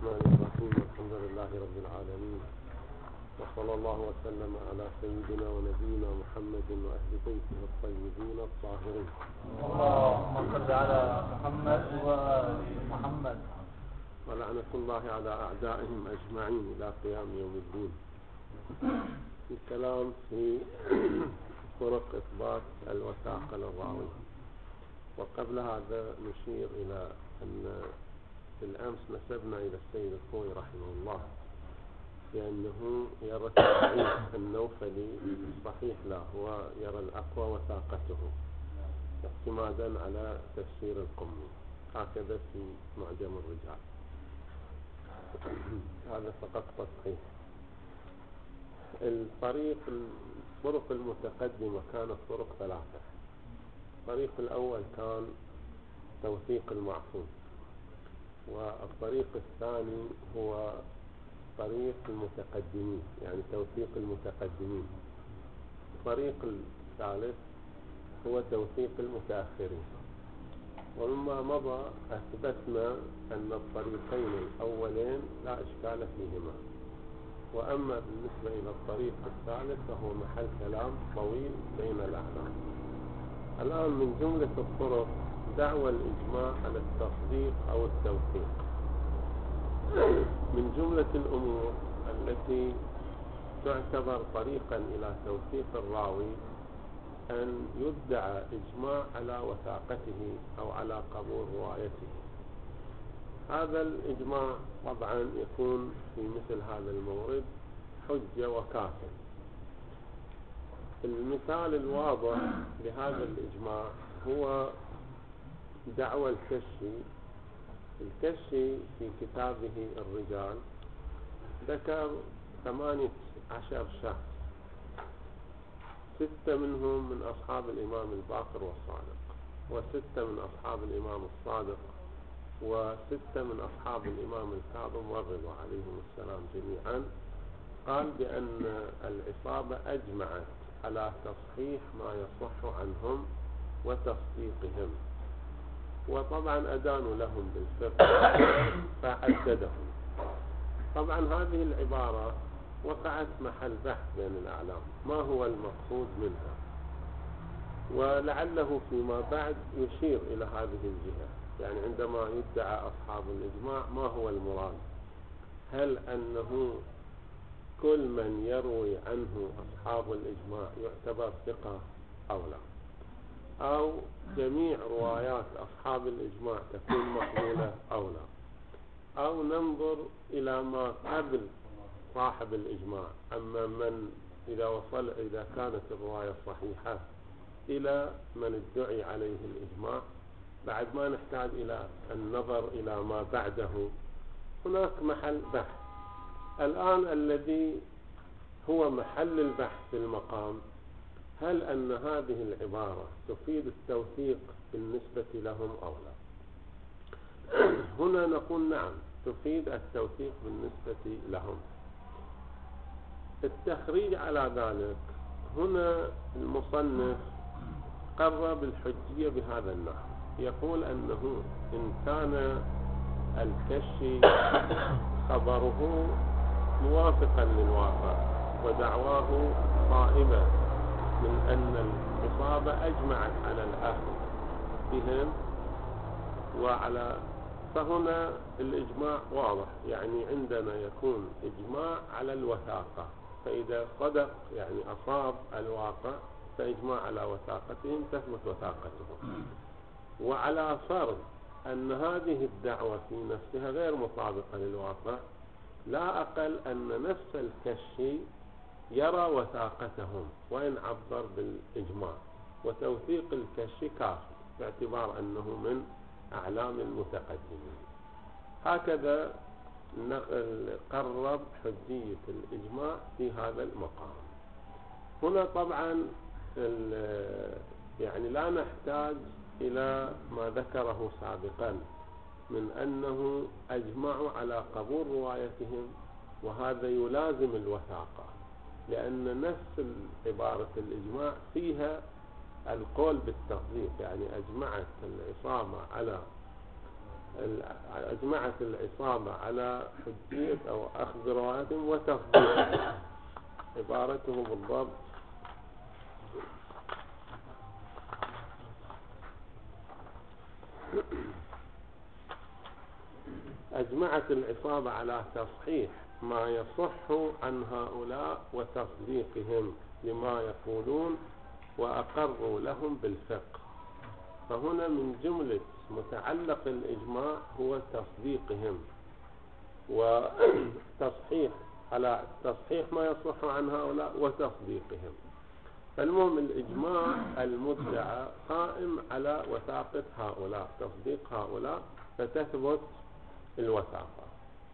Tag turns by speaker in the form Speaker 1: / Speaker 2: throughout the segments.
Speaker 1: الرحمن الرحيم. الحمد لله رب العالمين، وصلى الله وسلم على سيدنا ونبينا محمد وأهل بيته الطيبين الطاهرين.
Speaker 2: اللهم صل على محمد وآل محمد.
Speaker 1: ولعنة الله على أعدائهم أجمعين إلى قيام يوم الدين. الكلام في طرق إثبات الوثاقة للراوي. وقبل هذا نشير إلى أن بالأمس نسبنا إلى السيد الخوي رحمه الله لأنه يرى التضعيف النوفلي صحيح له، ويرى الأقوى وثاقته اعتمادا على تفسير القمي، هكذا في معجم الرجال. هذا فقط تصحيح. الطرق المتقدمة كانت طرق ثلاثة. الطريق الأول كان توثيق المعصوم، والطريق الثاني هو طريق المتقدمين، يعني توثيق المتقدمين. الطريق الثالث هو توثيق المتأخرين. ومما مضى أثبتنا أن الطريقين الأولين لا إشكال فيهما، وأما بالنسبة إلى الطريق الثالث فهو محل كلام طويل بين الأعلام. الآن من جملة الطرق دعوى الإجماع على التصديق أو التوثيق. من جملة الأمور التي تعتبر طريقا إلى توثيق الراوي أن يدعى إجماع على وثاقته أو على قبول روايته. هذا الإجماع طبعا يكون في مثل هذا المورد حجة وكافٍ. المثال الواضح لهذا الإجماع هو دعوى الكشي في كتابه الرجال ذكر 18 شخص، 6 منهم من أصحاب الإمام الباقر والصادق، و6 من أصحاب الإمام الصادق، و6 من أصحاب الإمام الكاظم والرضا عليهم السلام جميعا. قال بأن العصابة أجمعت على تصحيح ما يصح عنهم وتصديقهم، وطبعا أدانوا لهم بالفقه فعددهم. طبعا هذه العبارة وقعت محل بحث بين الأعلام، ما هو المقصود منها؟ ولعله فيما بعد يشير إلى هذه الجهة، يعني عندما يدعى أصحاب الإجماع ما هو المراد؟ هل أنه كل من يروي عنه أصحاب الإجماع يعتبر ثقة أو لا، أو جميع روايات أصحاب الإجماع تكون مقبولة أو لا، أو ننظر إلى ما قبل صاحب الإجماع، أما من إذا كانت الرواية صحيحة إلى من ادعي عليه الإجماع، بعد ما نحتاج إلى النظر إلى ما بعده. هناك محل بحث. الآن الذي هو محل البحث في المقام، هل أن هذه العبارة تفيد التوثيق بالنسبة لهم أو لا؟ هنا نقول نعم، تفيد التوثيق بالنسبة لهم. التخريج على ذلك، هنا المصنف قرب الحجية بهذا النحو، يقول أنه إن كان الكشي خبره موافقا للواقع ودعواه صائبة من أن العصابة أجمعت على الأخذ بهم فهنا الإجماع واضح، يعني عندنا يكون إجماع على الوثاقة، فإذا صدق يعني أصاب الواقع فإجماع على وثاقتهم تثبت وثاقتهم. وعلى فرض أن هذه الدعوة في نفسها غير مطابقة للواقع، لا أقل أن نفس الكشي يرى وثاقتهم وإن عبر بالإجماع، وتوثيق الكشي كافي باعتبار أنه من أعلام المتقدمين. هكذا قرب حجية الإجماع في هذا المقام. هنا طبعا يعني لا نحتاج إلى ما ذكره سابقا من أنه أجمعوا على قبول روايتهم، وهذا يلازم الوثاقة، لأن نفس عبارة الإجماع فيها القول بالتصديق، يعني أجمعت العصابة على أجمعت العصابة على حجية أو أخذ رواتهم وتفضيل. عبارته بالضبط أجمعت العصابة على تصحيح ما يصح عن هؤلاء وتصديقهم لما يقولون وأقروا لهم بالفقه. فهنا من جملة متعلق الإجماع هو تصديقهم وتصحيح على تصحيح ما يصح عن هؤلاء وتصديقهم. فالمهم الإجماع المدعى قائم على وثاقة هؤلاء، تصديق هؤلاء، فتثبت الوثاقة.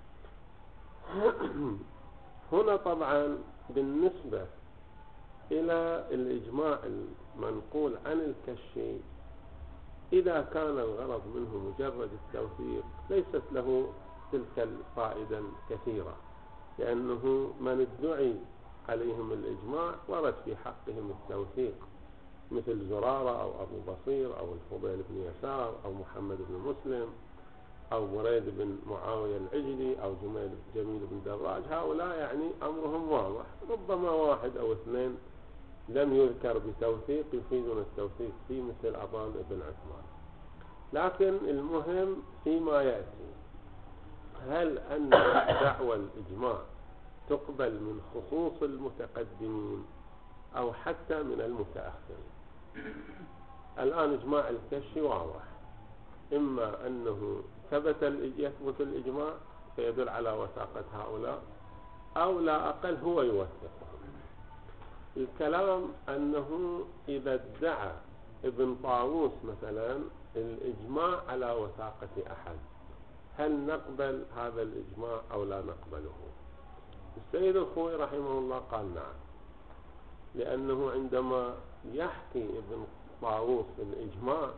Speaker 1: هنا طبعا بالنسبة إلى الإجماع المنقول عن الكشي، إذا كان الغرض منه مجرد التوثيق ليست له تلك الفائدة الكثيرة، لأنه من ادعي عليهم الإجماع ورد في حقهم التوثيق، مثل زرارة أو أبو بصير أو الفضيل بن يسار أو محمد بن مسلم أو بريد بن معاوية العجلي أو جميل بن دراج. هؤلاء يعني أمرهم واضح، ربما واحد أو اثنين لم يذكر بتوثيق يفيدون التوثيق في مثل أبان بن عثمان. لكن المهم فيما يأتي، هل أن دعوى الإجماع تقبل من خصوص المتقدمين أو حتى من المتأخرين؟ الآن إجماع الكشي واضح، إما أنه يثبت الإجماع فيدل على وثاقة هؤلاء، أو لا أقل هو يوثقهم. الكلام أنه إذا ادعى ابن طاووس مثلا الإجماع على وثاقة أحد، هل نقبل هذا الإجماع أو لا نقبله؟ السيد الخوئي رحمه الله قال نعم، لأنه عندما يحكي ابن طاووس الإجماع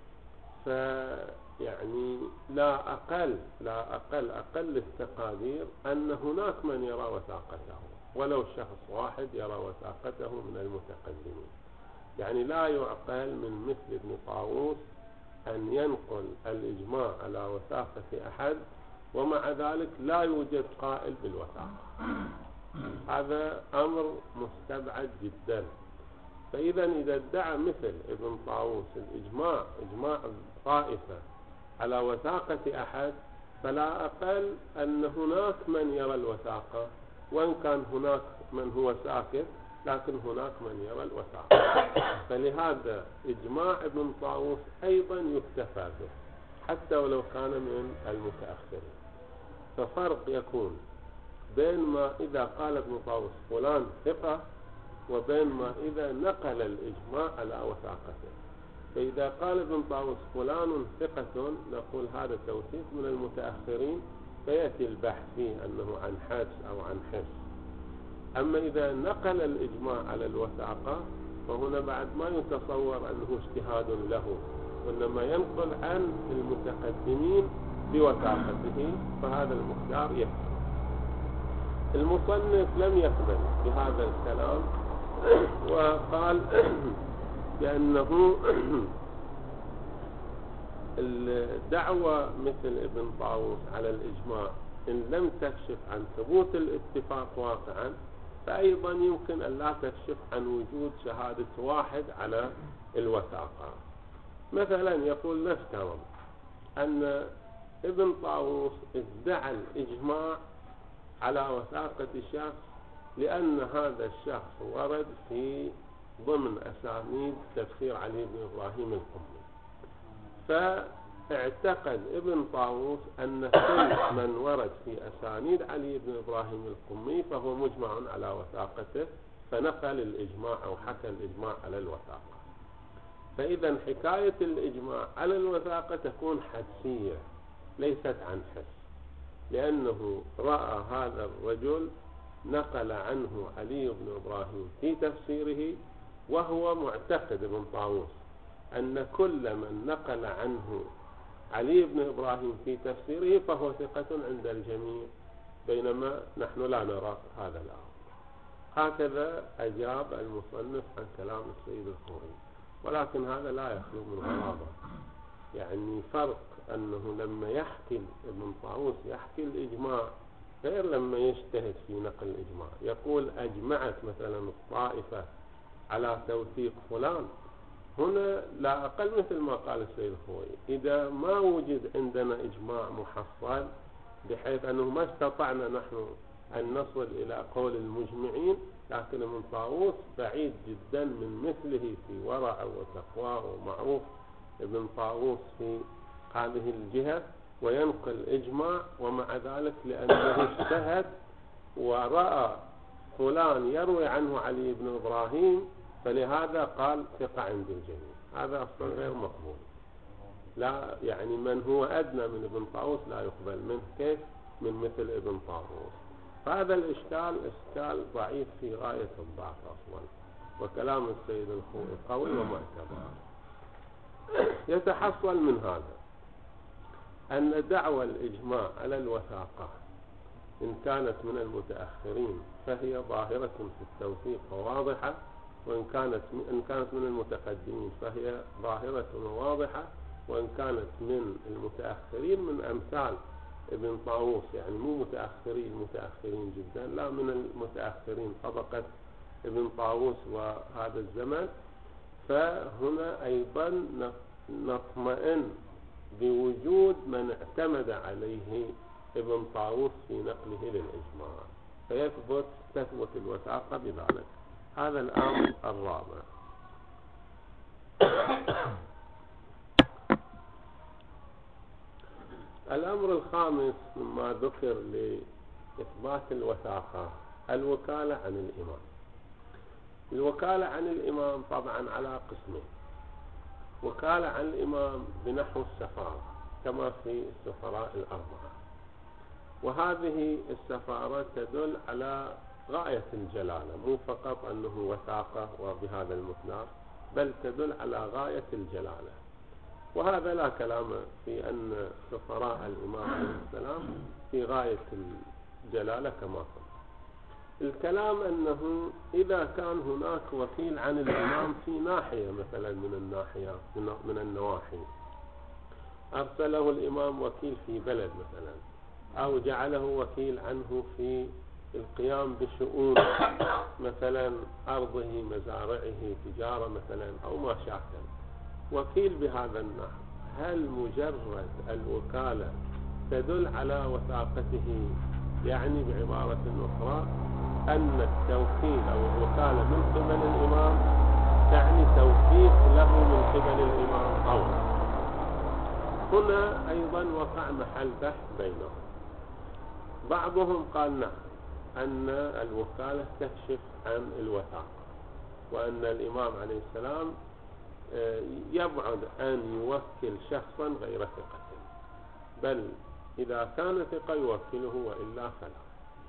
Speaker 1: فيعني لا أقل التقادير أن هناك من يرى وثاقته، ولو شخص واحد يرى وثاقته من المتقدمين. يعني لا يعقل من مثل ابن طاووس أن ينقل الإجماع على وثاقة أحد ومع ذلك لا يوجد قائل بالوثاقة. هذا أمر مستبعد جدا. فإذا إذا ادعى مثل ابن طاووس الإجماع، إجماع طائفة على وثاقة أحد، فلا أقل أن هناك من يرى الوثاقة، وإن كان هناك من هو ساكت لكن هناك من يرى الوثاقة. فلهذا إجماع ابن طاووس أيضا يكتفى به حتى ولو كان من المتأخرين. ففرق يكون بين ما إذا قال ابن طاووس فلان ثقة وبين ما إذا نقل الإجماع على وثاقته. فإذا قال ابن طاووس فلان ثقة نقول هذا توثيق من المتأخرين، فيأتي البحث فيه أنه عن حدس أو عن حس. أما إذا نقل الإجماع على الوثاقة فهنا بعد ما يتصور أنه اجتهاد له، وإنما ينقل عن المتقدمين بوثاقته، فهذا المختار يكفي. المصنف لم يقبل بهذا الكلام وقال بأنه الدعوة مثل ابن طاووس على الإجماع إن لم تكشف عن ثبوت الاتفاق واقعا، فأيضا يمكن أن لا تكشف عن وجود شهادة واحد على الوثاقة. مثلا يقول نفترض أن ابن طاووس ادعى الإجماع على وثاقة شخص لأن هذا الشخص ورد في ضمن أسانيد تفسير علي بن إبراهيم القمي، فاعتقد ابن طاووس أن كل من ورد في أسانيد علي بن إبراهيم القمي فهو مجمع على وثاقته، فنقل الإجماع أو حكى الإجماع على الوثاقة. فإذا حكاية الإجماع على الوثاقة تكون حدسية ليست عن حس، لأنه رأى هذا الرجل نقل عنه علي بن إبراهيم في تفسيره، وهو معتقد ابن طاووس أن كل من نقل عنه علي بن إبراهيم في تفسيره فهو ثقة عند الجميع، بينما نحن لا نرى هذا الأمر. هكذا أجاب المصنف عن كلام السيد الخوئي، ولكن هذا لا يخلو من غرابة، يعني فرق أنه لما يحكي ابن طاووس يحكي الإجماع غير لما يجتهد في نقل الإجماع. يقول أجمعت مثلا الطائفة على توثيق فلان، هنا لا أقل مثل ما قال السيد الخوئي، إذا ما وجد عندنا إجماع محصل بحيث أنه ما استطعنا نحن أن نصل إلى قول المجمعين، لكن ابن طاووس بعيد جدا من مثله في ورع وتقوى، ومعروف ابن طاووس في هذه الجهة وينقل إجماع، ومع ذلك لأنه اجتهد ورأى فلان يروي عنه علي بن إبراهيم فلهذا قال ثقة عند الجميع. هذا أصلا غير مقبول. لا يعني من هو أدنى من ابن طاووس لا يقبل منه، كيف من مثل ابن طاووس؟ هذا الإشكال إشكال ضعيف في غاية الضعف أصلا، وكلام السيد الخوئي قوي ومعتبر. يتحصل من هذا أن دعوى الإجماع على الوثاقة إن كانت من المتأخرين فهي ظاهرة في التوثيق وواضحة، وإن كانت من المتقدمين فهي ظاهرة وواضحة، وإن كانت من المتأخرين من أمثال ابن طاووس، يعني مو متأخرين جدا، لا من المتأخرين طبقة ابن طاووس وهذا الزمن، فهنا أيضا نطمئن بوجود من اعتمد عليه ابن طاووس في نقله للإجماع، تثبت الوثاقة بذلك. هذا الأمر الرابع. الأمر الخامس مما ذكر لإثبات الوثاقة الوكالة عن الإمام. الوكالة عن الإمام طبعا على قسمين: وكالة عن الإمام بنحو السفارة كما في السفراء الأربعة، وهذه السفارة تدل على غاية الجلالة، مو فقط أنه وثاقة وبهذا المقدار، بل تدل على غاية الجلالة. وهذا لا كلام في أن سفراء الإمام عليه السلام في غاية الجلالة كما قلت. الكلام أنه إذا كان هناك وكيل عن الإمام في ناحية مثلا من النواحي، أرسله الإمام وكيل في بلد مثلا، أو جعله وكيل عنه في القيام بشؤون مثلا أرضه مزارعه تجارة مثلا أو ما شاكل، وكيل بهذا النحو، هل مجرد الوكالة تدل على وثاقته؟ يعني بعبارة أخرى أن التوكيل أو الوكالة من قبل الإمام تعني توثيق له من قبل الإمام أو لا؟ هنا أيضا وقع محل بحث بينهم. بعضهم قال نعم، أن الوكالة تكشف عن الوثاقة، وأن الإمام عليه السلام يبعد أن يوكل شخصا غير ثقة، بل إذا كان ثقة يوكله وإلا فلا.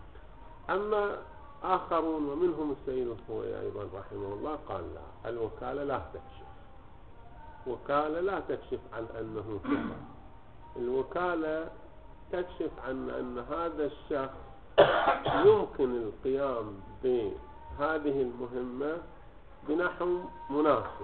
Speaker 1: أما آخرون ومنهم السيد الخوئي أيضا رحمه الله قال لا، الوكالة لا تكشف، وكالة لا تكشف عن أنه ثقة. الوكالة تكشف عن أن هذا الشخص يمكن القيام بهذه المهمة بنحو مناسب،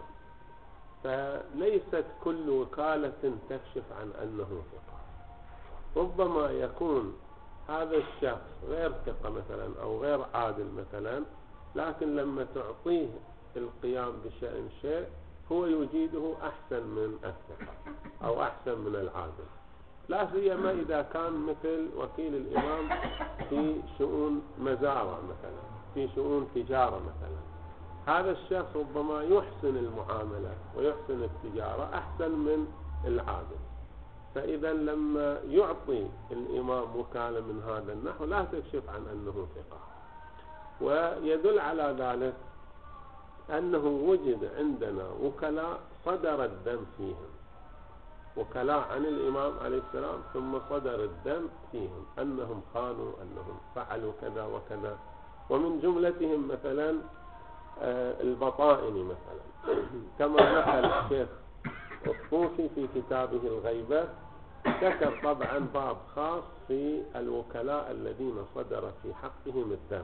Speaker 1: فليست كل وكالة تكشف عن أنه ثقة. ربما يكون هذا الشخص غير ثقة مثلا أو غير عادل مثلا، لكن لما تعطيه القيام بشأن شيء هو يجيده أحسن من الثقة أو أحسن من العادل، لا سيما إذا كان مثل وكيل الإمام في شؤون مزارع مثلا، في شؤون تجارة مثلا. هذا الشخص ربما يحسن المعاملة ويحسن التجارة أحسن من العادل، فإذا لما يعطي الإمام وكالة من هذا النحو لا تكشف عن أنه ثقة. ويدل على ذلك أنه وجد عندنا وكلاء صدر الدم فيهم، وكلاء عن الإمام عليه السلام ثم صدر الدم فيهم أنهم خانوا، أنهم فعلوا كذا وكذا. ومن جملتهم مثلا البطائني مثلا، كما نقل الشيخ الطوفي في كتابه الغيبة، ذكر طبعا باب خاص في الوكلاء الذين صدر في حقهم الدم،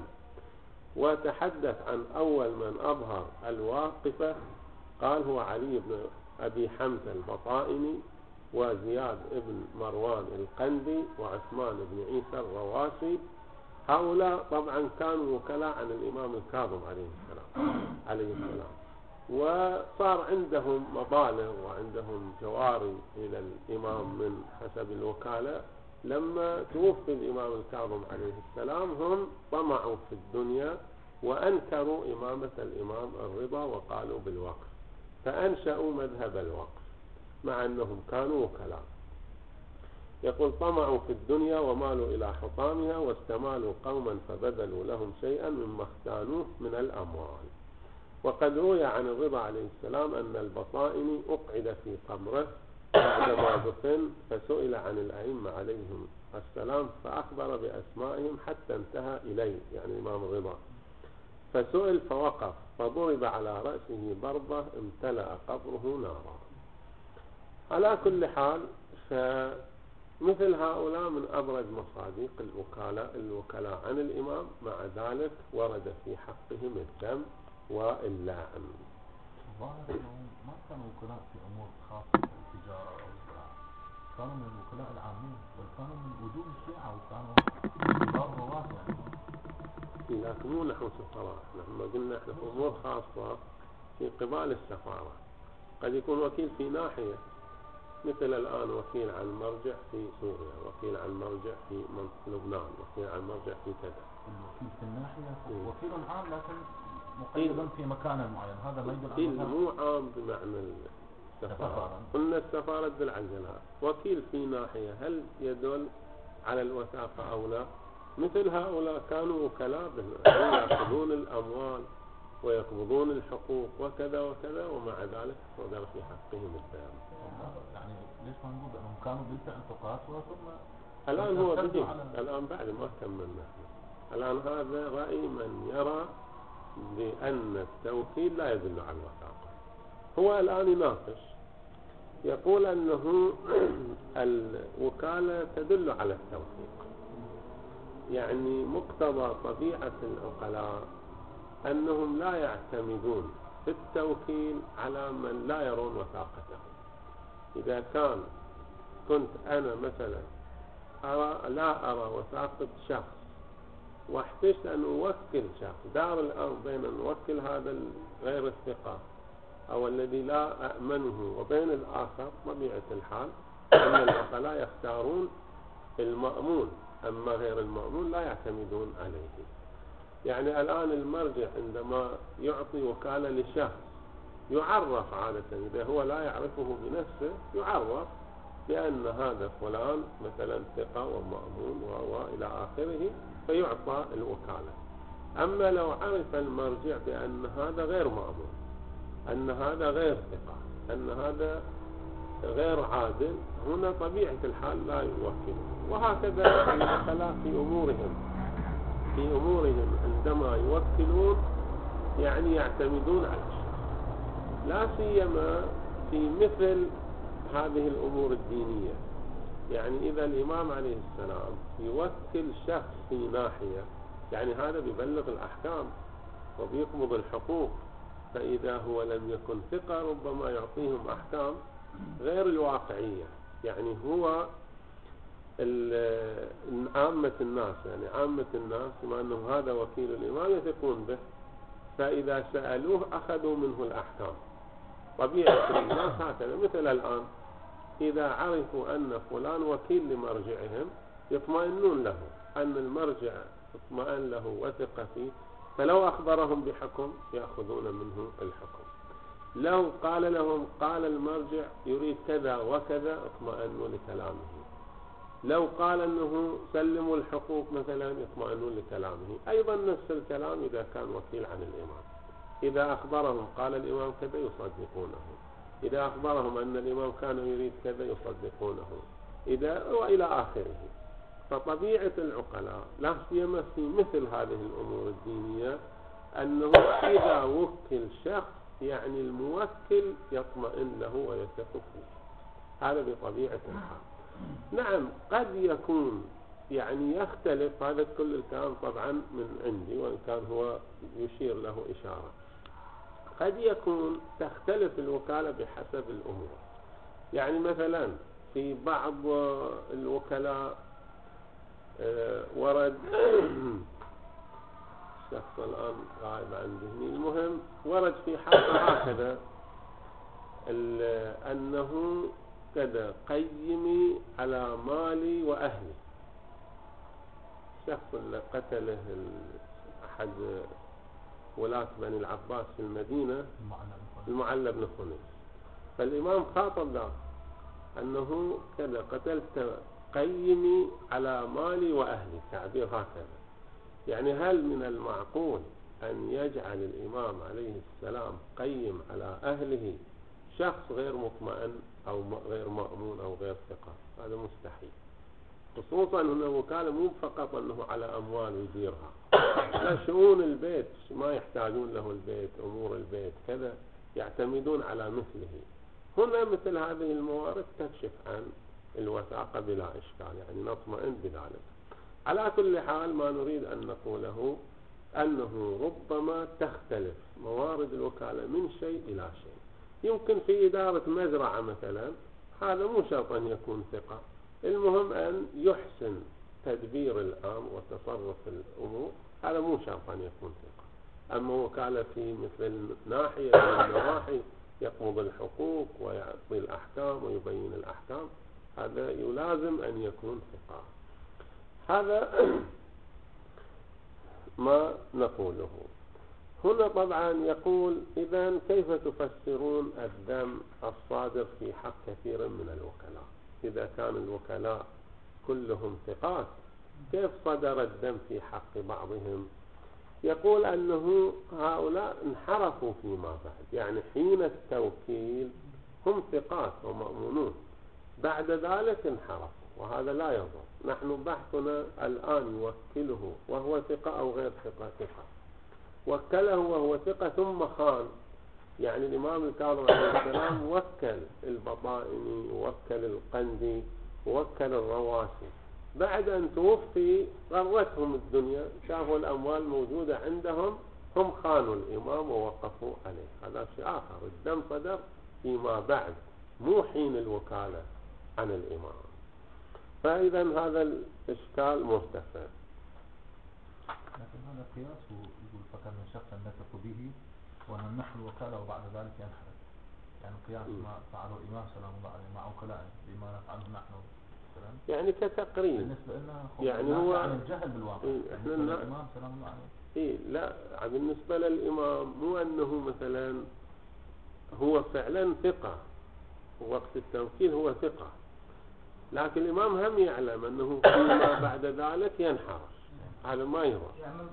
Speaker 1: وتحدث عن أول من أظهر الواقفة، قال هو علي بن أبي حمزة البطائني، وزياد ابن مروان القندي وعثمان بن عيسى الرواسي. هؤلاء طبعا كانوا وكلاء عن الإمام الكاظم عليه السلام، وصار عندهم مبالغ وعندهم جواري إلى الإمام من حسب الوكالة. لما توفي الإمام الكاظم عليه السلام هم طمعوا في الدنيا وأنكروا إمامة الإمام الرضا وقالوا بالوقف، فأنشأوا مذهب الوقف مع أنهم كانوا وكلاء. يقول طمعوا في الدنيا ومالوا إلى حطامها واستمالوا قوما فبذلوا لهم شيئا مما اختانوه من الأموال. وقد روي عن الرضا عليه السلام أن البطائني أقعد في قبره بعدما دفن، فسئل عن الأئمة عليهم السلام فأخبر بأسمائهم حتى انتهى إليه، يعني الإمام الرضا، فسئل فوقف فضرب على رأسه ضربة امتلأ قبره نارا. على كل حال، فمثل هؤلاء من أبرز مصادق الوكلاء عن الإمام، مع ذلك ورد في حقهم الذم واللعن.
Speaker 3: الظاهر أنهم ما كانوا وكلاء في أمور خاصة التجارة أو الزراعة، كانوا من الوكلاء العامين، بل كانوا من وجوه الشيعة وكانوا كبار رواسع.
Speaker 1: لكن مو نحن سفراء، لما قلنا احنا في أمور خاصة في قبال السفارة قد يكون وكيل في ناحية، مثل الآن وكيل عن مرجع في سوريا، وكيل عن مرجع في لبنان، وكيل عن مرجع في كذا.
Speaker 3: الوكيل في الناحية وكيل عام لكن مقيدا في مكان معين، هذا ما يدل
Speaker 1: وكيل مو عام بمعنى السفارة. قلنا السفارة تدل على الجلالة، وكيل في ناحية هل يدل على الوثاقة أو لا؟ مثل هؤلاء كانوا وكلاء يأخذون الأموال ويقبضون الحقوق وكذا وكذا، ومع ذلك صدر في حقهم البيان.
Speaker 3: يعني ليش ما نقول أنهم كانوا بالفعل فقراء ثم
Speaker 1: الآن هو بدي الآن بعد ما كملنا. الآن هذا رأي من يرى بأن التوكيل لا يدل على الوثاقة. هو الآن يناقش، يقول أنه الوكالة تدل على التوثيق، يعني مقتضى طبيعة العقلاء أنهم لا يعتمدون في التوكيل على من لا يرون وثاقته. إذا كنت أنا مثلا لا أرى وثاقة شخص واحتجت أن أوكل شخص، دار الأمر بين أن أوكل هذا غير الثقة أو الذي لا أأمنه وبين الآخر، طبيعة الحال أن العقلاء يختارون المأمون، أما غير المأمون لا يعتمدون عليه. يعني الآن المرجع عندما يعطي وكالة لشخص يعرف عادة، إذا هو لا يعرفه بنفسه يعرف بأن هذا فلان مثلا ثقة ومأمون وإلى آخره، فيعطى الوكالة. أما لو عرف المرجع بأن هذا غير مأمون، أن هذا غير ثقة، أن هذا غير عادل، هنا طبيعة الحال لا يوكله. وهكذا الوكلاء في أمورهم عندما يوكلون يعني يعتمدون على الشخص، لا سيما في مثل هذه الأمور الدينية. يعني إذا الإمام عليه السلام يوكل شخص في ناحية، يعني هذا بيبلغ الأحكام وبيقبض الحقوق، فإذا هو لم يكن ثقة ربما يعطيهم أحكام غير الواقعية. يعني هو عامة الناس، يعني عامة الناس بما أنه هذا وكيل الإمام يثقون به، فإذا سألوه أخذوا منه الأحكام. طبيعة الناس هكذا. مثل الآن إذا عرفوا أن فلان وكيل لمرجعهم يطمئنون له، أن المرجع اطمئن له وثق فيه، فلو أخبرهم بحكم يأخذون منه الحكم. لو قال لهم قال المرجع يريد كذا وكذا اطمئنوا لكلامه. لو قال أنه سلموا الحقوق مثلا يطمئنون لكلامه. أيضا نفس الكلام إذا كان وكيل عن الإمام، إذا أخبرهم قال الإمام كذا يصدقونه، إذا أخبرهم أن الإمام كان يريد كذا يصدقونه، وإلى آخره. فطبيعة العقلاء لا سيما في مثل هذه الأمور الدينية أنه إذا وكل شخص يعني الموكل يطمئن له ويثق فيه. هذا بطبيعة الحال. نعم قد يكون يعني يختلف، هذا كل الكلام طبعا من عندي وإن كان هو يشير له إشارة، قد يكون تختلف الوكالة بحسب الأمور. يعني مثلا في بعض الوكلاء ورد الشخص الآن غائب عن ذهني، المهم ورد في حلقة هكذا أنه كذا قيمي على مالي وأهلي. الشخص اللي قتله أحد ولاة بني العباس في المدينة المعلى بن خنيس، فالإمام خاطب له أنه كذا قتلت قيمي على مالي وأهلي، تعبير هكذا. يعني هل من المعقول أن يجعل الإمام عليه السلام قيم على أهله شخص غير مطمئن أو غير مأمون أو غير ثقة؟ هذا مستحيل، خصوصا أنه وكالة مو فقط أنه على أموال يديرها، لا شؤون البيت ما يحتاجون له البيت، أمور البيت كذا يعتمدون على مثله. هنا مثل هذه الموارد تكشف عن الوثاقة بلا إشكال، يعني نطمئن بذلك. على كل حال ما نريد أن نقوله أنه ربما تختلف موارد الوكالة من شيء إلى شيء. يمكن في إدارة مزرعة مثلا هذا مو شرط أن يكون ثقة، المهم أن يحسن تدبير الأمر وتصرف الأمور، هذا مو شرط أن يكون ثقة. أما وكالة في مثل ناحية من النواحي يقبض الحقوق ويعطي الأحكام ويبين الأحكام، هذا يلازم أن يكون ثقة. هذا ما نقوله هنا. طبعا يقول إذن كيف تفسرون الذم الصادر في حق كثير من الوكلاء؟ إذا كان الوكلاء كلهم ثقات كيف صدر الذم في حق بعضهم؟ يقول أنه هؤلاء انحرفوا فيما بعد، يعني حين التوكيل هم ثقات ومأمونون، بعد ذلك انحرفوا، وهذا لا يضر. نحن بحثنا الآن يوكله وهو ثقة أو غير ثقة. وكله وهو ثقة ثم خان، يعني الإمام الكاظم عليه السلام وكل البطائني ووكل القندي ووكل الرواسي، بعد أن توفي غرتهم الدنيا، شافوا الأموال موجودة عندهم، هم خانوا الإمام ووقفوا عليه. هذا شيء آخر، الدم صدر فيما بعد مو حين الوكالة عن الإمام. فإذا هذا الإشكال مرتفع.
Speaker 3: لكن هذا قياس، يقول فكان من شخص نثق به ونمنح الوكالة وبعد ذلك ينحرف، يعني قياس ما فعله الإمام سلام الله عليه مع وكلائه بما نفعله نحن سلام،
Speaker 1: يعني كتقريب
Speaker 3: بالنسبة لنا
Speaker 1: يعني هو
Speaker 3: عن الجهل بالواقع. بالنسبة للإمام سلام الله عليه
Speaker 1: لا، بالنسبة للإمام مو أنه مثلا هو فعلا ثقة وقت التوكيل هو ثقة، لكن الإمام هم يعلم أنه فيما بعد ذلك ينحرف، هذا ما يروح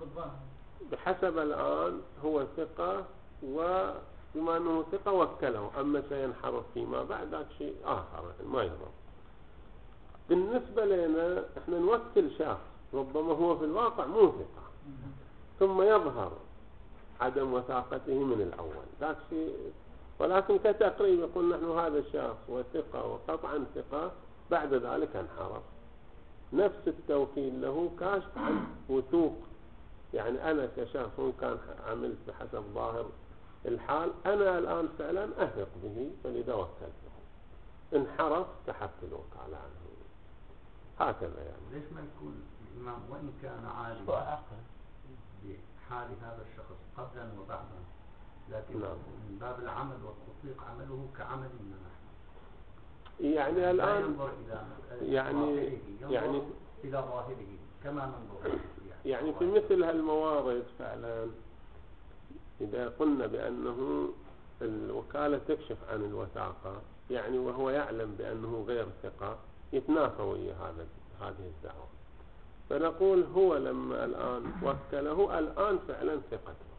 Speaker 1: بحسب الآن هو ثقة، وبما أنه ثقة وكله، أما سينحرف فيما بعد ذلك شيء آخر ما يروح. بالنسبة لنا احنا نوكل شخص ربما هو في الواقع مو ثقة، ثم يظهر عدم وثاقته من الأول، ذاك شيء. ولكن كتقريب يقول نحن هذا الشخص وثقة وقطعا ثقة، بعد ذلك انحرف. نفس التوكيل له كاشف عن وثوق، يعني أنا كشخص كان عملت بحسب ظاهر الحال، أنا الآن فعلا أثق به فلذا وكلته، انحرف سحبت الوكالة عنه. هكذا يعني.
Speaker 4: ليش ما يكون الإمام وإن كان عالما بحال هذا الشخص قبلا وبعدا، لكن من باب العمل والتطبيق عمله كعملنا نحن،
Speaker 1: يعني الآن
Speaker 4: ينظر إلى ظاهره كما ننظر
Speaker 1: يعني في مثل هالموارد فعلا إذا قلنا بأنه الوكالة تكشف عن الوثاقة، يعني وهو يعلم بأنه غير ثقة، يتنافى ويا هذه الدعوة، فنقول هو لما الآن وكله الآن فعلا ثقته،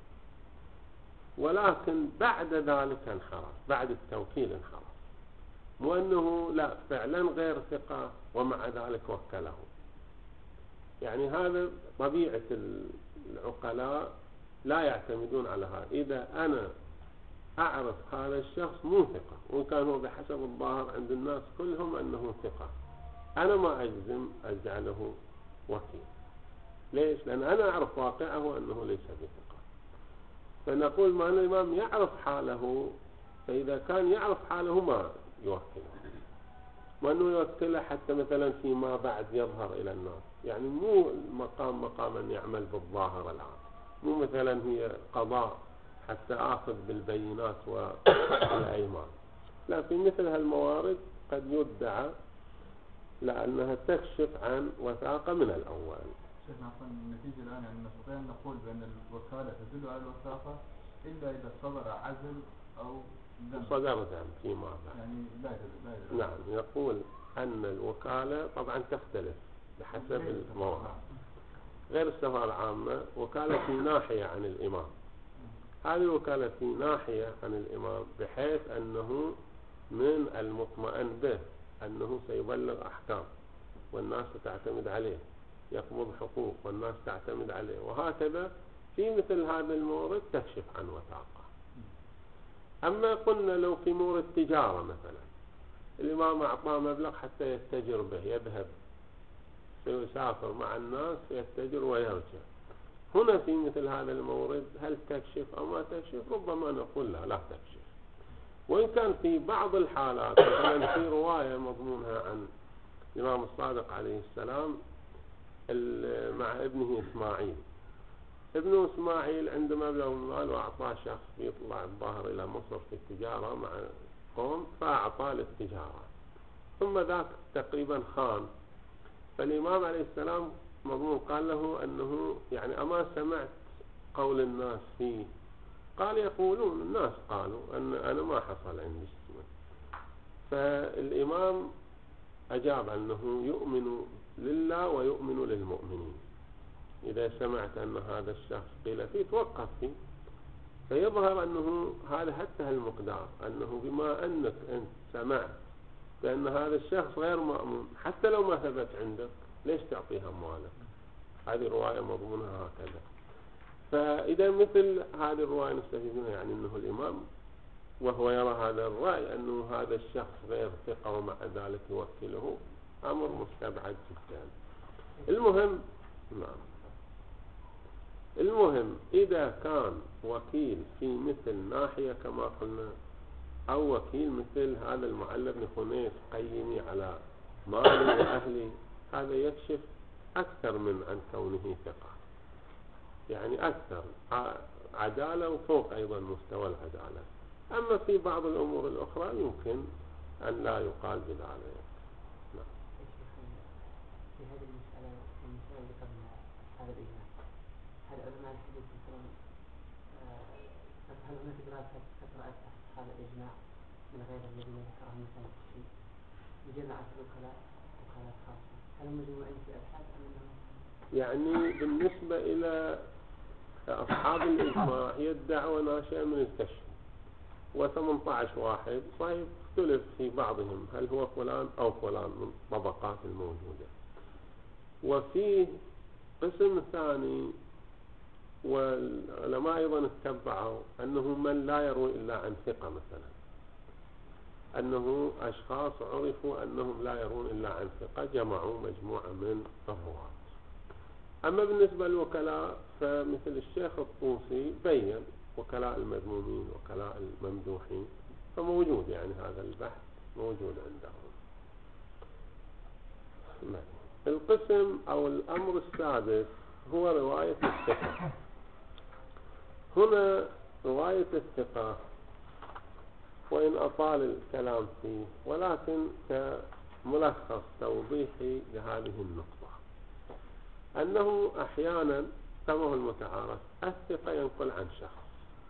Speaker 1: ولكن بعد ذلك انحرف، بعد التوكيل انحرف، وأنه لا فعلا غير ثقة ومع ذلك وكله. يعني هذا طبيعة العقلاء، لا يعتمدون على هذا. إذا أنا أعرف هذا الشخص مو ثقة وإن كان هو بحسب الظاهر عند الناس كلهم أنه ثقة، أنا ما أجزم أجعله وكيل. ليش؟ لأن أنا أعرف واقعه أنه ليس بثقة. فنقول ما الإمام يعرف حاله، فإذا كان يعرف حاله ما يوكله. وأنه يوكله حتى مثلا فيما بعد يظهر إلى الناس، يعني مو المقام مقام أن يعمل بالظاهر الآن، مو مثلا هي قضاء حتى آخذ بالبينات والأيمان، لا، في مثل هالموارد قد يدعى لأنها تكشف عن وثاقة من الأول.
Speaker 3: شيخنا عفوا النتيجة الآن يعني نستطيع أن نقول بأن الوكالة تدل على الوثاقة إلا إذا صدر عزل أو ذنب.
Speaker 1: صدر ذنب فيما بعد
Speaker 3: يعني لا يدل.
Speaker 1: نعم، يقول أن الوكالة طبعا تختلف بحسب الموارد. غير السفارة العامة وكالة في ناحية عن الإمام، هذه الوكالة في ناحية عن الإمام بحيث أنه من المطمئن به أنه سيبلغ أحكام والناس تعتمد عليه، يقبض حقوق والناس تعتمد عليه، وهكذا في مثل هذا المورد تكشف عن وثاقة. أما قلنا لو في مورد تجارة مثلا، الإمام أعطاه مبلغ حتى يتجر به، يذهب سيسافر مع الناس يتجر ويرجع، هنا في مثل هذا المورد هل تكشف أو ما تكشف؟ ربما نقول لا تكشف. وإن كان في بعض الحالات مثلا في رواية مضمونها عن الإمام الصادق عليه السلام مع ابنه إسماعيل، ابنه إسماعيل عندما مبلغ المال وأعطاه شخص يطلع الظاهر إلى مصر في التجارة مع قوم فأعطاه للتجارة، ثم ذاك تقريبا خان، فالإمام عليه السلام مضمون قال له أنه يعني أما سمعت قول الناس فيه؟ قال يقولون الناس قالوا أن أنا ما حصل عندي شيء. فالإمام أجاب أنه يؤمن لله ويؤمن للمؤمنين، إذا سمعت أن هذا الشخص قيل فيه توقف فيه، فيظهر أنه هذا حتى المقدار، أنه بما أنك أنت سمعت بأن هذا الشخص غير مأمون حتى لو ما ثبت عندك ليش تعطيها أموالك؟ هذه رواية مضمونها هكذا. فإذا مثل هذه الرواية نستفيد منها يعني أنه الإمام وهو يرى هذا الرأي أنه هذا الشخص غير ثقة ومع ذلك يوكله، أمر مستبعد جدا. المهم إذا كان وكيل في مثل ناحية كما قلنا، أو وكيل مثل هذا المعلم بن خنيس قيمي على مالي وأهلي، هذا يكشف أكثر من عن كونه ثقة، يعني أكثر عدالة وفوق أيضا مستوى العدالة. أما في بعض الأمور الأخرى يمكن أن لا يقال بذلك.
Speaker 5: في هذه المسألة اللي قبل هذا الإجماع، هل علماء الحديث مثلا هل هناك دراسة تقرأ هذا الإجماع من غير الذين ذكرهم مثلا في جماعة الوكلاء خاصة، هل هم مجموعين في أبحاث أم أنهم
Speaker 1: يعني بالنسبة إلى أصحاب الإجماع هي الدعوة ناشئة من الكشف، و18 واحد صحيح اختلف في بعضهم هل هو فلان أو فلان من طبقات الموجودة. وفي قسم ثاني والعلماء أيضا اتبعوا أنه من لا يروي إلا عن ثقة، مثلا أنه أشخاص عرفوا أنهم لا يرون إلا عن ثقة، جمعوا مجموعة من الرواة. أما بالنسبة للوكلاء فمثل الشيخ الطوسي بين وكلاء المذمومين وكلاء الممدوحين، فموجود يعني هذا البحث موجود عندهم. القسم أو الأمر السادس هو رواية الثقة. هنا رواية الثقة وإن أطال الكلام فيه، ولكن كملخص توضيحي لهذه النقطة، أنه أحيانا كما هو المتعارف الثقة ينقل عن شخص،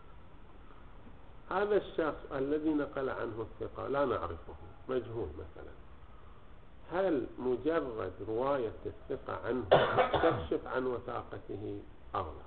Speaker 1: هذا الشخص الذي نقل عنه الثقة لا نعرفه، مجهول مثلا، هل مجرد رواية الثقة عنه تكشف عن وثاقته أو لا؟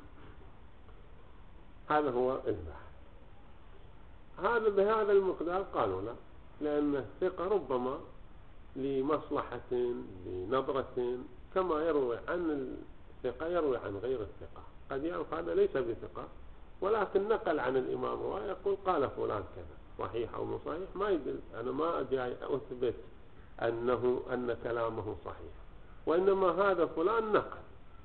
Speaker 1: هذا هو البحث. هذا بهذا المقدار قالوا لا، لأن الثقة ربما لمصلحة لنظرة كما يروي عن الثقة يروي عن غير الثقة، قد يعرف هذا ليس بثقة ولكن نقل عن الإمام ويقول قال فلان كذا صحيح أو مو صحيح، ما يدل، أنا ما جاي أثبت أن كلامه صحيح، وإنما هذا فلان نقل.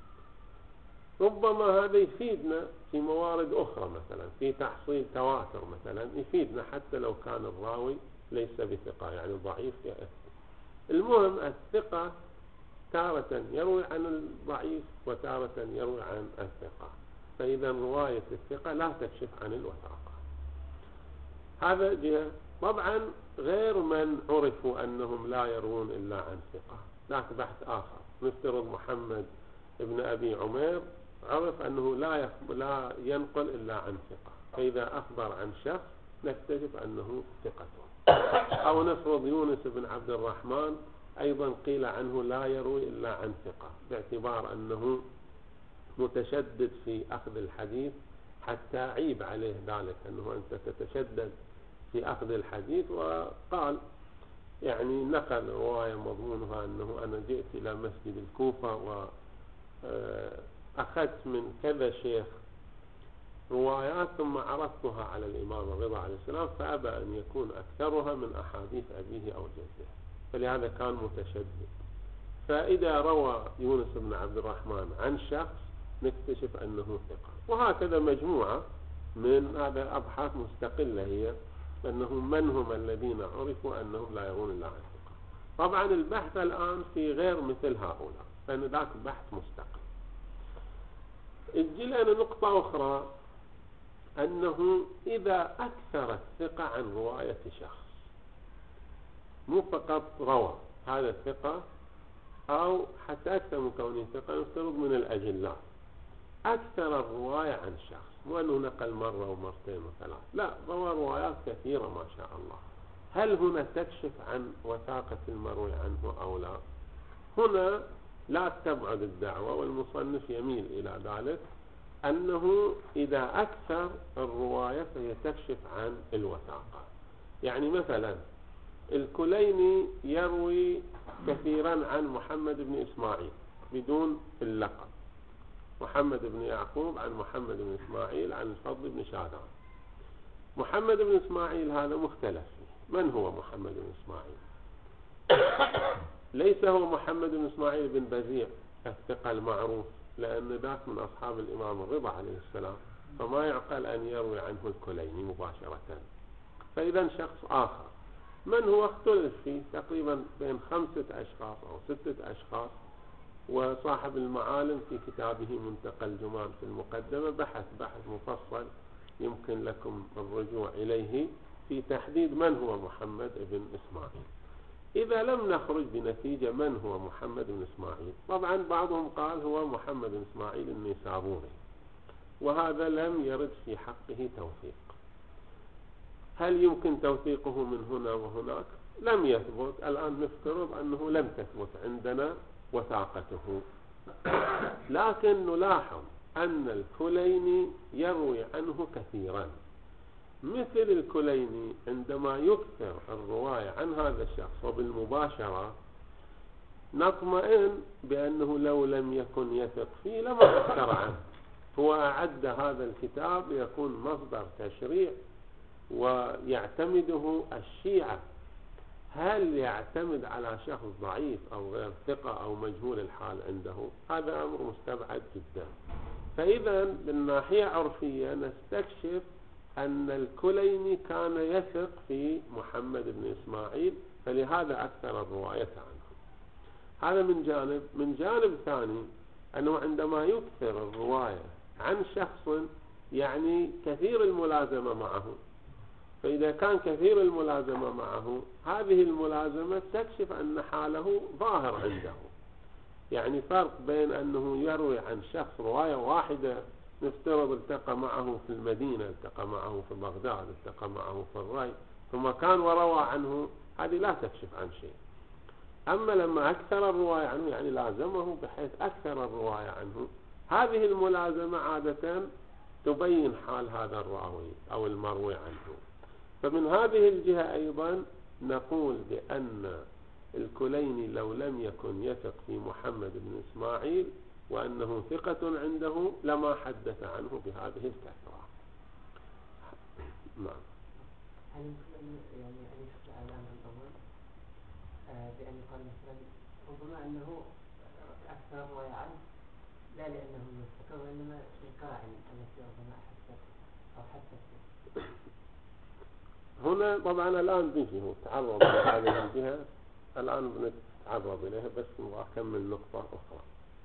Speaker 1: ربما هذا يفيدنا في موارد أخرى، مثلا في تحصيل تواتر مثلا يفيدنا حتى لو كان الراوي ليس بثقة، يعني ضعيف المهم الثقة تارة يروي عن الضعيف وتارة يروي عن الثقة، فإذا رواية الثقة لا تكشف عن الوثاقة. هذا جهة. طبعا غير من عرفوا أنهم لا يروون إلا عن ثقة، ذاك بحث آخر. نفترض محمد ابن أبي عمير عرف أنه لا ينقل إلا عن ثقة، فإذا أخبر عن شخص نكتشف أنه ثقة. أو نفرض يونس بن عبد الرحمن أيضا قيل عنه لا يروي إلا عن ثقة، باعتبار أنه متشدد في أخذ الحديث، حتى عيب عليه ذلك أنه أنت تتشدد في أخذ الحديث. وقال يعني نقل رواية مضمونها أنه أنا جئت إلى مسجد الكوفة وأخذت من كذا شيخ روايات ثم عرضتها على الإمام الرضا عليه السلام، فأبى أن يكون أكثرها من أحاديث أبيه أو جده، فلهذا كان متشدد. فإذا روى يونس بن عبد الرحمن عن شخص نكتشف أنه ثقة. وهكذا مجموعة من هذا أبحاث مستقلة هي أنهم من هم الذين عرفوا أنهم لا يرون إلا عن ثقة. طبعا البحث الآن في غير مثل هؤلاء، لأن ذاك بحث مستقل. تجي لنا نقطة أخرى، أنه إذا أكثر الثقة عن رواية شخص، مو فقط روى هذا الثقة أو حتى أكثر من كونه ثقة، يفترض من الأجلاء أكثر الرواية عن شخص، مو أنه نقل مرة ومرتين وثلاث، لا، روى روايات كثيرة ما شاء الله. هل هنا تكشف عن وثاقة المروي عنه أو لا؟ هنا لا تبعد الدعوة، والمصنف يميل إلى ذلك، أنه إذا أكثر الرواية فهي تكشف عن الوثاقة. يعني مثلا الكليني يروي كثيرا عن محمد بن إسماعيل بدون اللقب، محمد بن يعقوب عن محمد بن إسماعيل عن الفضل بن شادان. محمد بن إسماعيل هذا مختلف فيه، من هو محمد بن إسماعيل؟ ليس هو محمد بن إسماعيل بن بزيع الثقة المعروف، لأن ذاك من أصحاب الإمام الرضا عليه السلام، فما يعقل أن يروي عنه الكليني مباشرة. فإذا شخص آخر من هو اختلف فيه تقريبا بين 5 أشخاص أو 6 أشخاص، وصاحب المعالم في كتابه منتقى الجمان في المقدمة بحث مفصل يمكن لكم الرجوع إليه في تحديد من هو محمد بن إسماعيل. إذا لم نخرج بنتيجة من هو محمد بن إسماعيل، طبعا بعضهم قال هو محمد بن إسماعيل النيسابوري، وهذا لم يرد في حقه توثيق. هل يمكن توثيقه من هنا وهناك؟ لم يثبت. الآن نفترض أنه لم تثبت عندنا وثاقته، لكن نلاحظ أن الكليني يروي عنه كثيرا. مثل الكليني عندما يكثر الرواية عن هذا الشخص وبالمباشرة نطمئن بأنه لو لم يكن يثق فيه لما أكثر عنه. هو أعد هذا الكتاب ليكون مصدر تشريع ويعتمده الشيعة. هل يعتمد على شخص ضعيف أو غير ثقة أو مجهول الحال عنده؟ هذا أمر مستبعد جدا. فإذا بالناحية عرفية نستكشف أن الكليني كان يثق في محمد بن إسماعيل، فلهذا أكثر الرواية عنه. هذا من جانب. من جانب ثاني أنه عندما يكثر الرواية عن شخص يعني كثير الملازمة معه، فإذا كان كثير الملازمة معه هذه الملازمة تكشف أن حاله ظاهر عنده. يعني فرق بين أنه يروي عن شخص رواية واحدة، نفترض التقى معه في المدينة، التقى معه في بغداد، التقى معه في الري، ثم كان وروى عنه، هذه لا تكشف عن شيء. أما لما أكثر الرواية عنه يعني لازمه بحيث أكثر الرواية عنه، هذه الملازمة عادة تبين حال هذا الراوي أو المروي عنه. فمن هذه الجهة أيضا نقول بأن الكليني لو لم يكن يثق في محمد بن إسماعيل وأنه ثقة عنده لما حدث عنه بهذه الكثرة. نعم.
Speaker 5: هل يمكن يعني أن يحصل على الأمر الأول بأن يقال مثلا ربما أنه أكثر رواية عنه لا لأنه يثق وإنما القرائن التي ربما حدثت أو حدثت.
Speaker 1: هنا طبعا الآن به تعرض لهذه الجهة الآن بنتعرض إليها، بس نبغى أكمل نقطة أخرى.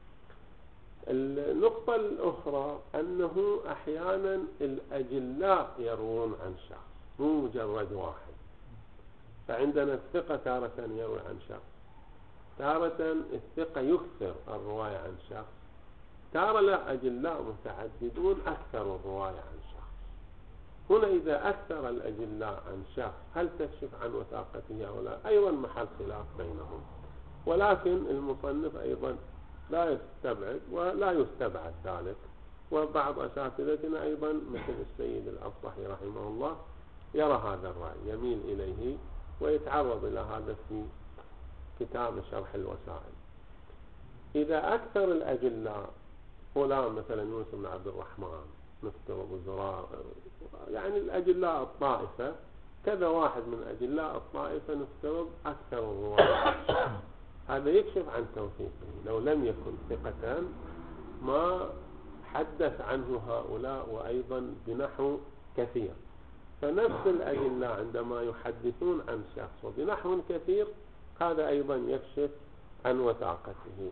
Speaker 1: النقطة الأخرى أنه أحيانا الأجلاء يروون عن شخص، مو مجرد واحد. فعندنا الثقة تارة يروي عن شخص، تارة الثقة يكثر الرواية عن شخص، تارة لا، أجلاء متعددون أكثر الرواية عن شخص. هنا إذا أكثر الأجلاء عن شخص هل تكشف عن وثاقته أو لا؟ أيضا محل خلاف بينهم، ولكن المصنف أيضا لا يستبعد ولا يستبعد ذلك. وبعض أساتذتنا أيضا مثل السيد الأفصحي رحمه الله يرى هذا الرأي، يميل إليه ويتعرض إلى هذا في كتاب شرح الوسائل. إذا أكثر الأجلاء فلان مثلا يونس بن عبد الرحمن، مفتر أبو زرار، يعني الأجلاء الطائفة كذا واحد من أجلاء الطائفة نفترض أكثر الرواية، هذا يكشف عن توثيقه. لو لم يكن ثقة ما حدث عنه هؤلاء وأيضا بنحو كثير. فنفس الأجلاء عندما يحدثون عن شخص وبنحو كثير هذا أيضا يكشف عن وثاقته.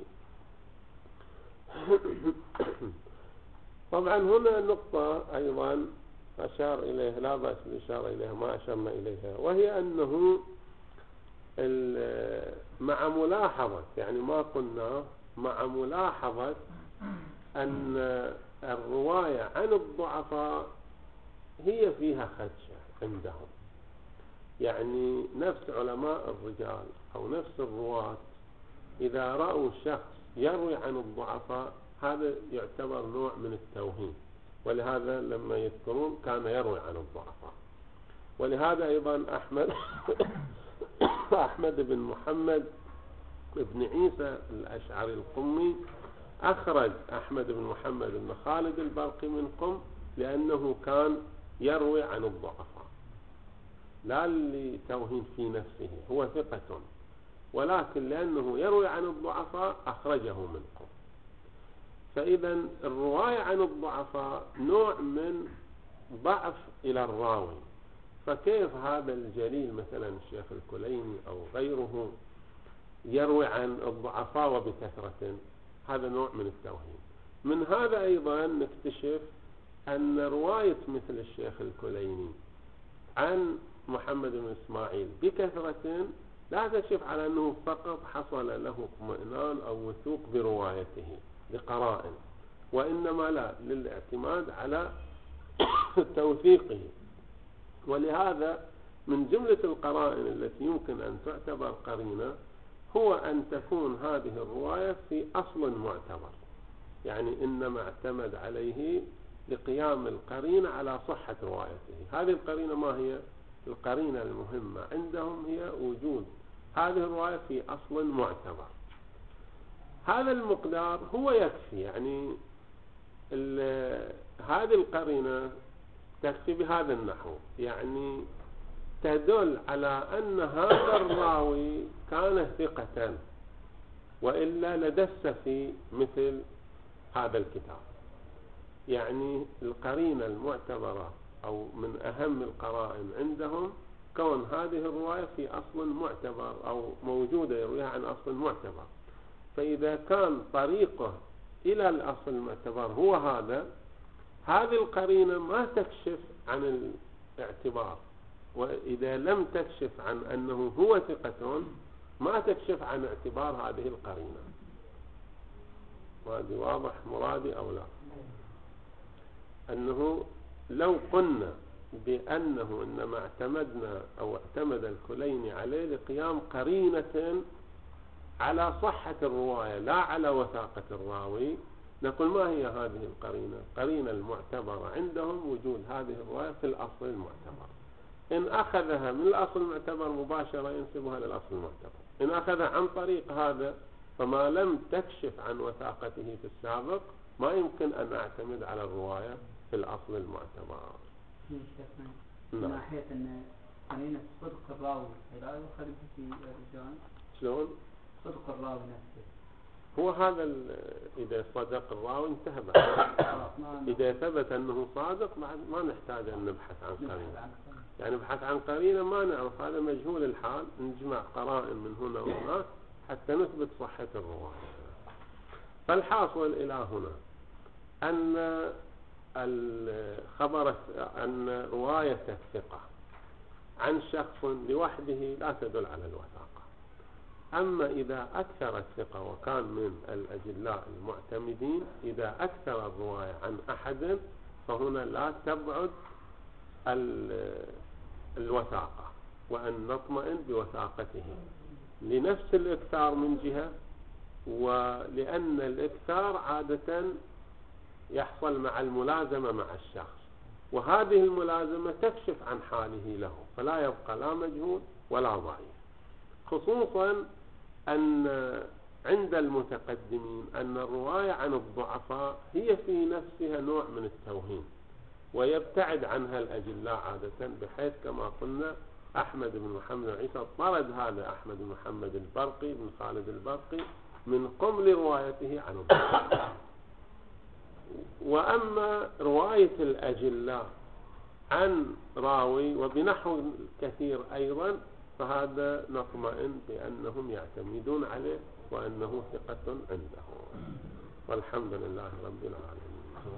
Speaker 1: طبعا هنا نقطة أيضا أشار إليها، لا بأس بالإشارة إليها، ما أشرنا إليها، وهي أنه مع ملاحظة، يعني ما قلنا، مع ملاحظة أن الرواية عن الضعفاء هي فيها خدشة عندهم. يعني نفس علماء الرجال أو نفس الرواة إذا رأوا شخص يروي عن الضعفاء هذا يعتبر نوع من التوهين، ولهذا لما يذكرون كان يروي عن الضعفاء. ولهذا أيضا أحمد بن محمد بن عيسى الأشعري القمي أخرج أحمد بن محمد بن خالد البرقي من قم لأنه كان يروي عن الضعفاء، لا لتوهين في نفسه، هو ثقة، ولكن لأنه يروي عن الضعفاء أخرجه من قم. فإذا الرواية عن الضعفاء نوع من ضعف إلى الراوي. فكيف هذا الجليل مثلا الشيخ الكليني أو غيره يروي عن الضعفاء وبكثرة؟ هذا نوع من التوهين. من هذا أيضا نكتشف أن رواية مثل الشيخ الكليني عن محمد بن إسماعيل بكثرة لا تكشف على أنه فقط حصل له اطمئنان أو وثوق بروايته لقرائن، وإنما لا، للاعتماد على توثيقه. ولهذا من جملة القرائن التي يمكن أن تعتبر قرينة هو أن تكون هذه الرواية في أصل معتبر، يعني إنما اعتمد عليه لقيام القرينة على صحة روايته. هذه القرينة ما هي؟ القرينة المهمة عندهم هي وجود هذه الرواية في أصل معتبر. هذا المقدار هو يكفي، يعني هذه القرينة تكفي بهذا النحو، يعني تدل على أن هذا الراوي كان ثقة وإلا لدس في مثل هذا الكتاب. يعني القرينة المعتبرة أو من أهم القرائن عندهم كون هذه الرواية في أصل معتبر أو موجودة يرويها عن أصل معتبر. فإذا كان طريقه إلى الأصل المعتبر هو هذه القرينة ما تكشف عن الاعتبار، وإذا لم تكشف عن أنه هو ثقة ما تكشف عن اعتبار هذه القرينة. وهذا واضح مرادي أو لا؟ أنه لو قلنا بأنه إنما اعتمدنا أو اعتمد الكليني عليه لقيام قرينة على صحة الرواية لا على وثاقة الراوي، نقول ما هي هذه القرينة؟ قرينة المعتبرة عندهم وجود هذه الرواية في الأصل المعتبر. إن أخذها من الأصل المعتبر مباشرة ينسبها للأصل المعتبر، إن أخذها عن طريق هذا فما لم تكشف عن وثاقته في السابق ما يمكن أن أعتمد على الرواية في الأصل المعتبر.
Speaker 5: من ناحية أن قرينة صدق الراوي لا يخرج في الرجال.
Speaker 1: شلون؟
Speaker 5: صدق الراوي نفسه
Speaker 1: هو هذا إذا صدق الراوي انتهى بعد. إذا ثبت أنه صادق ما نحتاج أن نبحث عن قرينة. يعني بحث عن قرينة ما نعرف، هذا مجهول الحال، نجمع قرائن من هنا وهناك حتى نثبت صحة الرواية. فالحاصل إلى هنا أن أن رواية الثقة عن شخص لوحده لا تدل على الوثاقة. أما إذا أكثر الثقة وكان من الأجلاء المعتمدين، إذا أكثر الرواية عن أحد فهنا لا تبعد الوثاقة، وأن نطمئن بوثاقته لنفس الإكثار من جهة، ولأن الإكثار عادة يحصل مع الملازمة مع الشخص، وهذه الملازمة تكشف عن حاله له، فلا يبقى لا مجهول ولا ضعيف. خصوصا أن عند المتقدمين أن الرواية عن الضعفاء هي في نفسها نوع من التوهين، ويبتعد عنها الأجلاء عادة، بحيث كما قلنا أحمد بن محمد عيسى طرد هذا أحمد بن محمد البرقي بن خالد البرقي من قمل روايته عن الضعفاء. وأما رواية الأجلاء عن راوي وبنحو كثير أيضا، فهذا نطمئن بأنهم يعتمدون عليه وأنه ثقة عندهم، والحمد لله رب العالمين.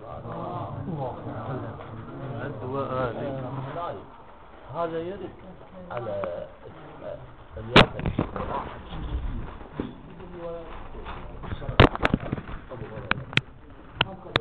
Speaker 6: هذا يرد على الياقة